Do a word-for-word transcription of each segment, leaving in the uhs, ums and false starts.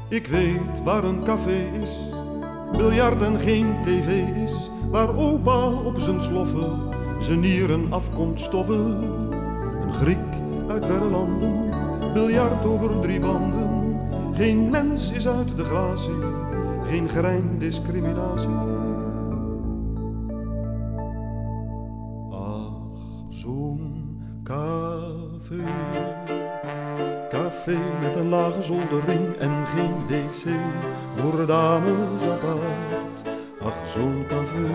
Ik weet waar een café is, biljart en geen tv is, waar opa op zijn sloffen zijn nieren af komt stoffen. Een Griek uit verre landen, biljart over drie banden. Geen mens is uit de gratie, geen grein discriminatie. Ach, zo'n café. Café met een lage zoldering en geen wc voor dames apart. Ach, zo'n café.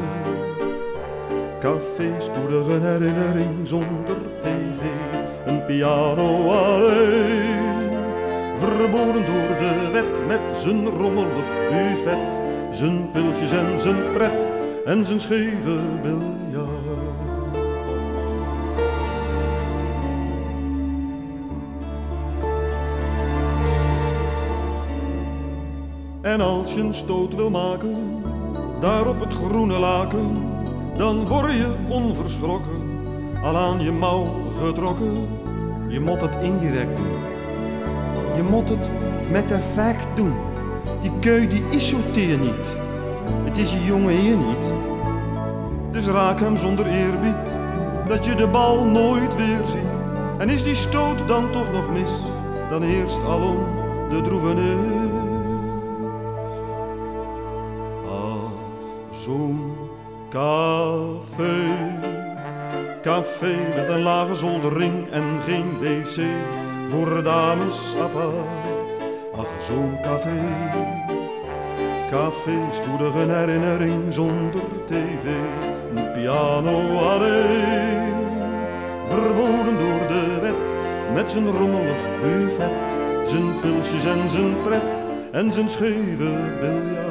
Café, spoedige herinnering zonder tv. Een piano alleen, verboden door de wet. Met zijn rommelig buffet, zijn piltjes en zijn pret en zijn scheve biljart. En als je een stoot wil maken, daar op het groene laken, dan word je onverschrokken, al aan je mouw getrokken. Je moet het indirect doen, je moet het met effect doen. Die keu die is zo teer niet, het is je jonge heer niet. Dus raak hem zonder eerbied, dat je de bal nooit weer ziet. En is die stoot dan toch nog mis, dan heerst alom de droevenis. Zo'n café, café met een lage zoldering en geen wc voor dames apart. Ach, zo'n café, café, spoedige herinnering zonder tv. Een piano alleen, verboden door de wet. Met zijn rommelig buffet, zijn pilsjes en zijn pret en zijn scheve biljart.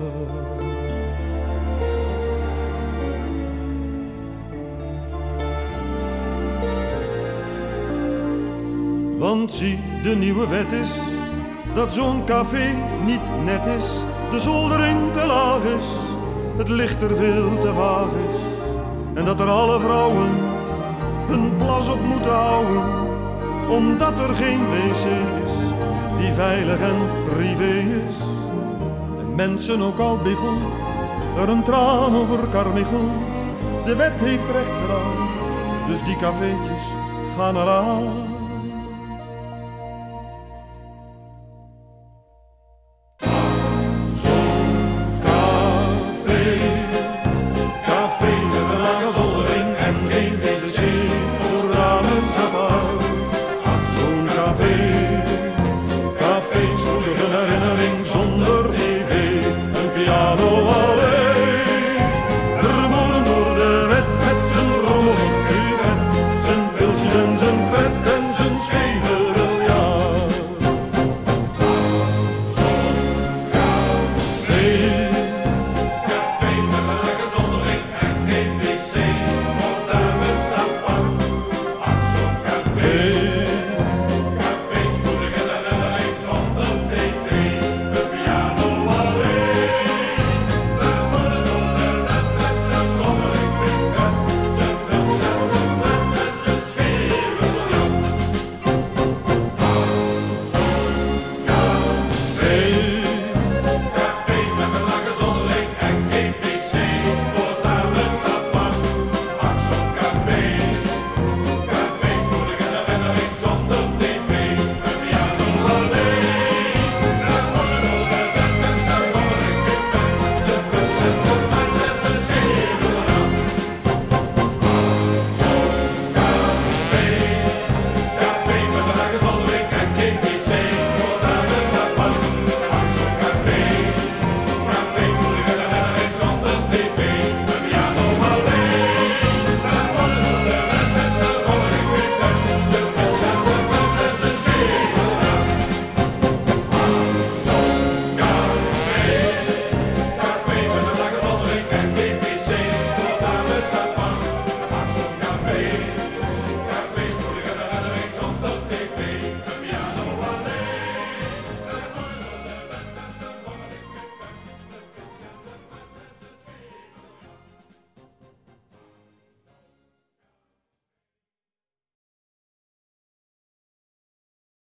Want zie, de nieuwe wet is dat zo'n café niet net is. De zoldering te laag is, het licht er veel te vaag is. En dat er alle vrouwen hun plas op moeten houden, omdat er geen wc is die veilig en privé is. En mensen ook al biggelt, er een traan over karmichelt. De wet heeft recht gedaan, dus die cafeetjes gaan eraan.